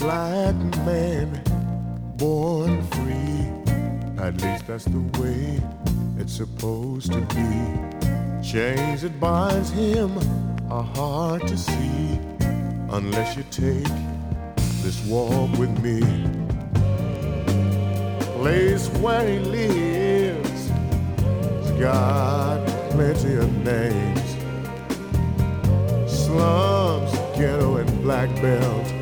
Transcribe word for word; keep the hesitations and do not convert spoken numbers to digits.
black man born free. At least that's the way it's supposed to be. Chains that binds him are hard to see unless you take this walk with me. Place where he lives has got plenty of names. Slums, ghetto, and black belt.